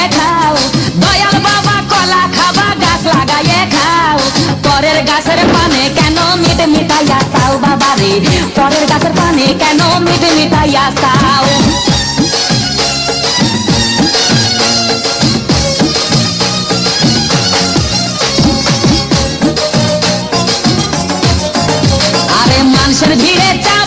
খাও, দয়াল বাবা কলা খাবা গাছ লাগাইয়ে খাও। পরের গাছের পানে কেন মিট মিটাইয়া চাও বাবা রে, পরের গাছের পানে কেন মিট মিটাইয়া চাও। আরে মানুষের ভিড়ে চাও